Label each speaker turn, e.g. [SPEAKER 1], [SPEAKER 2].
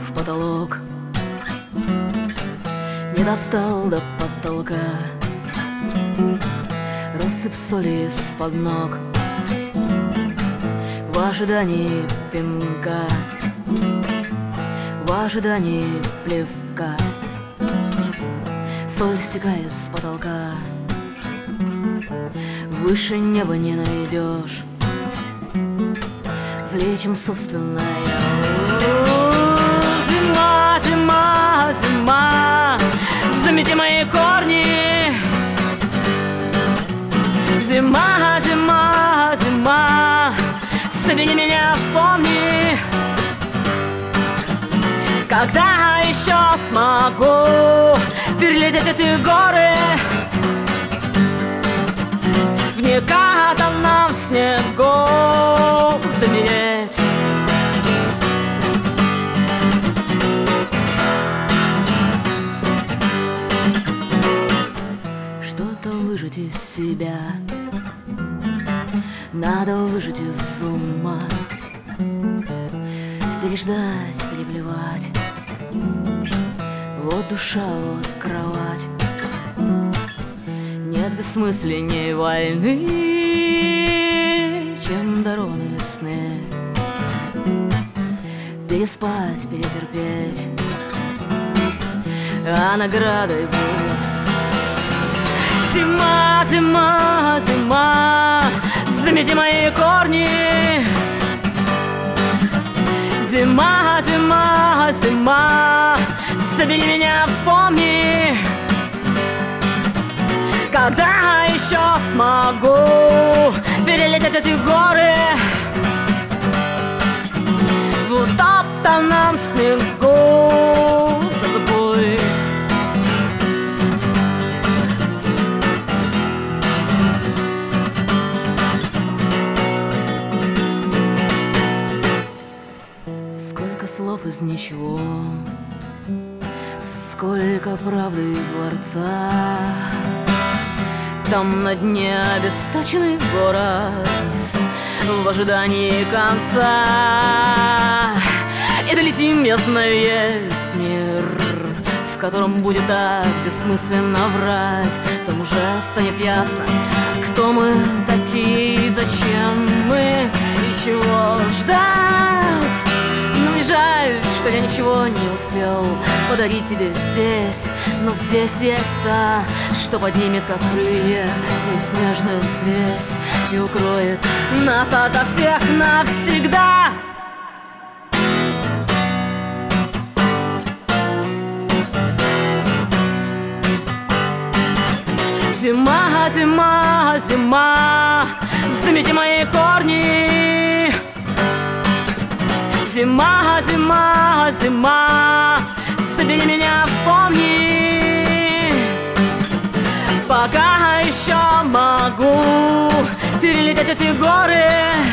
[SPEAKER 1] в потолок, не достал до потолка. Рассыпь соли из-под ног в ожидании пинка, в ожидании плевка. Соль стекает с потолка, выше неба не найдешь, злее, чем собственная. Зима, зима, зима, замети мои корни. Зима, зима, зима, собери меня, вспомни. Когда еще смогу перелететь эти горы в некатанном снегу замереть? Что-то выжать из себя надо выжать из ума, переждать, переплевать. Вот душа, вот кровать. Нет бессмысленней войны, чем дорожные сны. Переспать, перетерпеть, а наградой быть. Зима, зима, зима, замети мои корни. Зима, зима, зима, собери меня, вспомни. Когда еще смогу перелететь эти горы в утоптанном снегу за тобой? Сколько слов из ничего, сколько правды из ларца. Там на дне обесточенный город в ожидании конца. И долетим ясно весь мир, в котором будет так бессмысленно врать. Там уже станет ясно, кто мы такие и зачем мы и чего ждать. Но мне жаль, что я ничего не успел подарить тебе здесь. Но здесь есть та, что поднимет, как крылья, свою снежную взвесь и укроет нас ото всех навсегда. Зима, зима, зима, замети мои корни. Зима, зима, зима, собери меня, вспомни. Пока еще могу перелететь эти горы